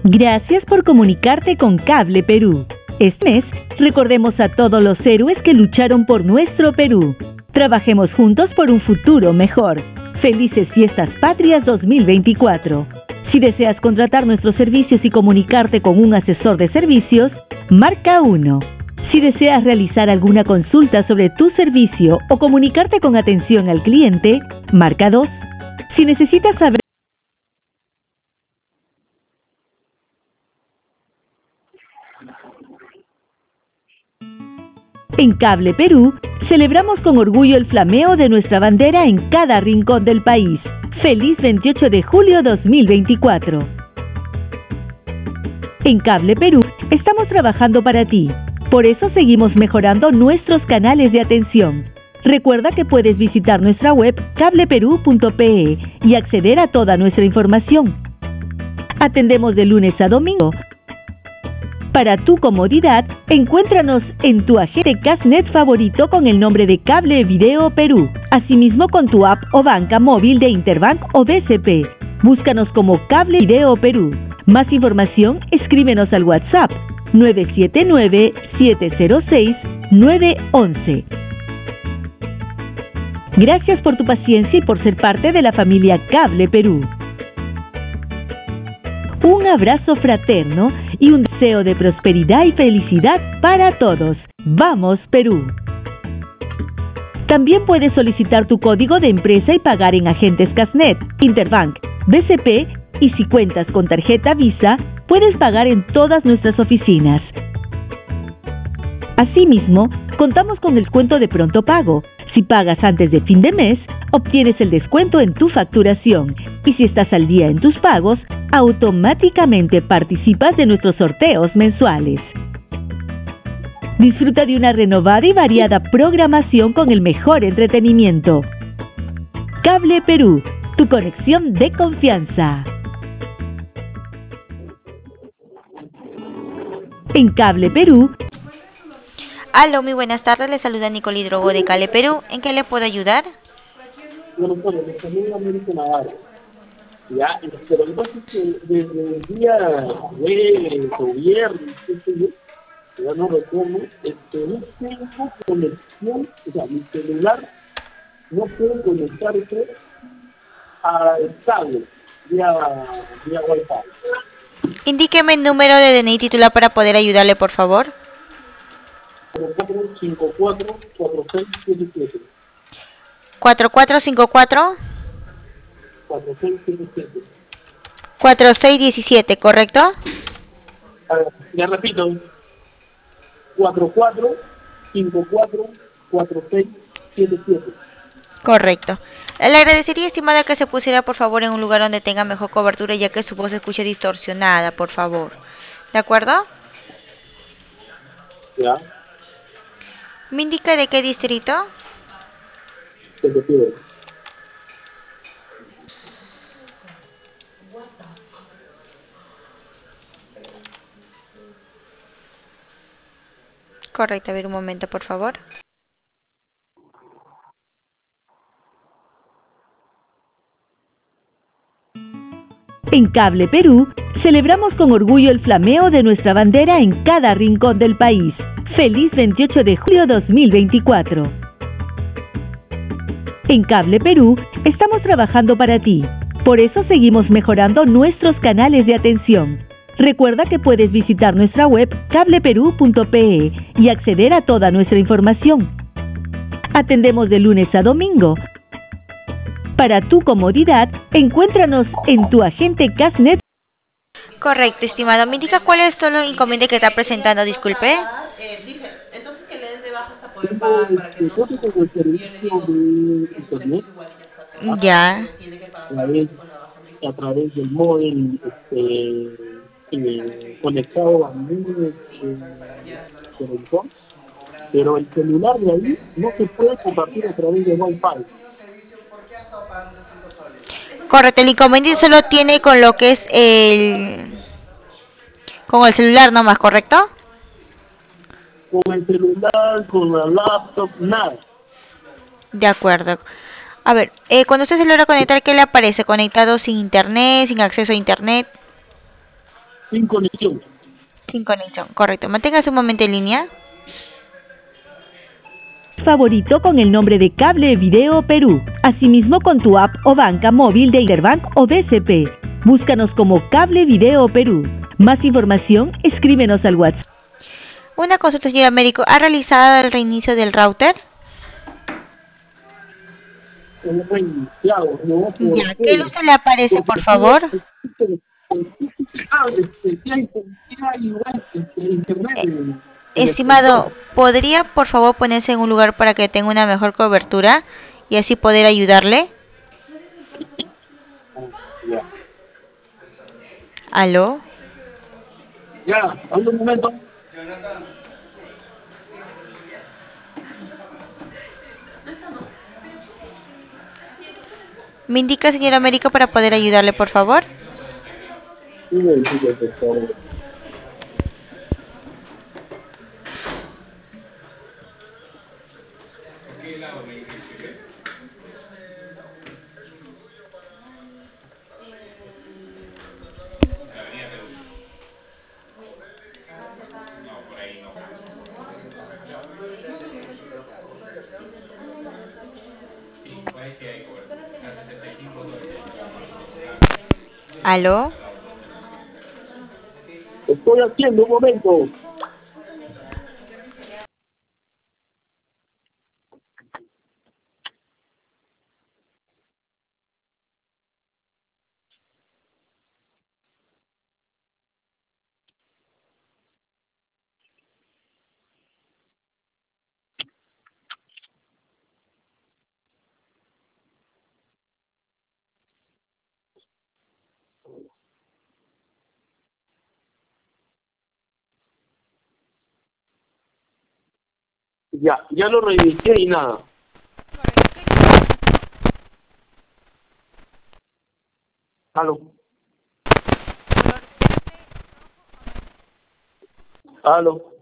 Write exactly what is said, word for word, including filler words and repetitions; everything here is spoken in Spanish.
Gracias por comunicarte con Cable Perú. Este mes, recordemos a todos los héroes que lucharon por nuestro Perú. Trabajemos juntos por un futuro mejor. Felices Fiestas Patrias dos mil veinticuatro. Si deseas contratar nuestros servicios y comunicarte con un asesor de servicios, marca uno. Si deseas realizar alguna consulta sobre tu servicio o comunicarte con atención al cliente, marca dos. Si necesitas saber En Cable Perú, celebramos con orgullo el flameo de nuestra bandera en cada rincón del país. ¡Feliz veintiocho de julio dos mil veinticuatro! En Cable Perú, estamos trabajando para ti. Por eso seguimos mejorando nuestros canales de atención. Recuerda que puedes visitar nuestra web cable perú punto pe y acceder a toda nuestra información. Atendemos de lunes a domingo. Para tu comodidad, encuéntranos en tu agente Casnet favorito con el nombre de Cable Video Perú. Asimismo con tu app o banca móvil de Interbank o B C P. Búscanos como Cable Video Perú. Más información, escríbenos al WhatsApp nueve siete nueve, siete cero seis, nueve uno uno. Gracias por tu paciencia y por ser parte de la familia Cable Perú. Un abrazo fraterno y un deseo de prosperidad y felicidad para todos. ¡Vamos, Perú! También puedes solicitar tu código de empresa y pagar en agentes Casnet, Interbank, B C P y si cuentas con tarjeta Visa, puedes pagar en todas nuestras oficinas. Asimismo, contamos con el descuento de pronto pago. Si pagas antes de fin de mes, obtienes el descuento en tu facturación. Y si estás al día en tus pagos, automáticamente participas de nuestros sorteos mensuales. Disfruta de una renovada y variada programación con el mejor entretenimiento. Cable Perú, tu conexión de confianza. En Cable Perú. Aló, muy buenas tardes, le saluda Nicole Hidrogo de Cable Perú. ¿En qué le puedo ayudar? Bueno, bueno, le saluda Américo Navarro. Ya, pero lo que pasa es que desde el día jueves o viernes, qué sé yo, ya no recuerdo, este, no tengo conexión, o sea, mi celular no puede conectarse al cable vía, vía Wi-Fi. Indíqueme el número de D N I titular para poder ayudarle, por favor. cuatro cuatro cinco cuatro, cuatro seis siete siete. cuatro cuatro cinco cuatro, cuatro seis siete siete. cuatro seis uno siete, ¿correcto? A ver, ya repito. cuatro cuatro cinco cuatro, cuatro seis siete siete. Correcto. Le agradecería, estimada, que se pusiera por favor en un lugar donde tenga mejor cobertura, ya que su voz se escucha distorsionada, por favor. ¿De acuerdo? Ya. ¿Me indica de qué distrito? Se te pide. Correcto, a ver un momento, por favor. En Cable Perú, celebramos con orgullo el flameo de nuestra bandera en cada rincón del país. ¡Feliz veintiocho de julio dos mil veinticuatro! En Cable Perú, estamos trabajando para ti. Por eso seguimos mejorando nuestros canales de atención. Recuerda que puedes visitar nuestra web cable perú punto pe y acceder a toda nuestra información. Atendemos de lunes a domingo. Para tu comodidad, encuéntranos en tu agente Casnet. Correcto, estimado. ¿Me indica cuál es todo el inconveniente que está presentando? Disculpe. Dice, entonces que le des de baja hasta poder pagar para que no Yo tengo el servicio de internet Ya. a través, a través del móvil este, eh, conectado a mi eh, televisor, pero el celular de ahí no se puede compartir a través de Wi-Fi. Correcto, el inconveniente solo tiene con lo que es el... con el celular nomás, ¿correcto? Con el celular, con la laptop, nada. De acuerdo. A ver, eh, cuando usted se logra conectar, ¿qué le aparece? ¿Conectado sin internet, sin acceso a internet? sin conexión. Sin conexión, correcto. Manténgase un momento en línea. Favorito con el nombre de Cable Video Perú. Asimismo con tu app o banca móvil de Interbank o B C P. Búscanos como Cable Video Perú. Más información, escríbenos al WhatsApp. Una consulta, señora médico. ¿Ha realizado el reinicio del router? Es reiniciado, ¿no? Ya, ¿qué luz le aparece, por favor? Ah, este, ¿qué hay? ¿Qué hay igual? Este, internet. en- en el Estimado, sector. ¿podría por favor ponerse en un lugar para que tenga una mejor cobertura y así poder ayudarle? Ah, Ya, ¿Aló? ya, habla un momento. ¿Me indica, señora médico, para poder ayudarle, por favor? Sí, sí, sí, por favor. ¿Aló? Estoy haciendo un momento. Ya, ya lo reinicié y nada. Aló. Aló.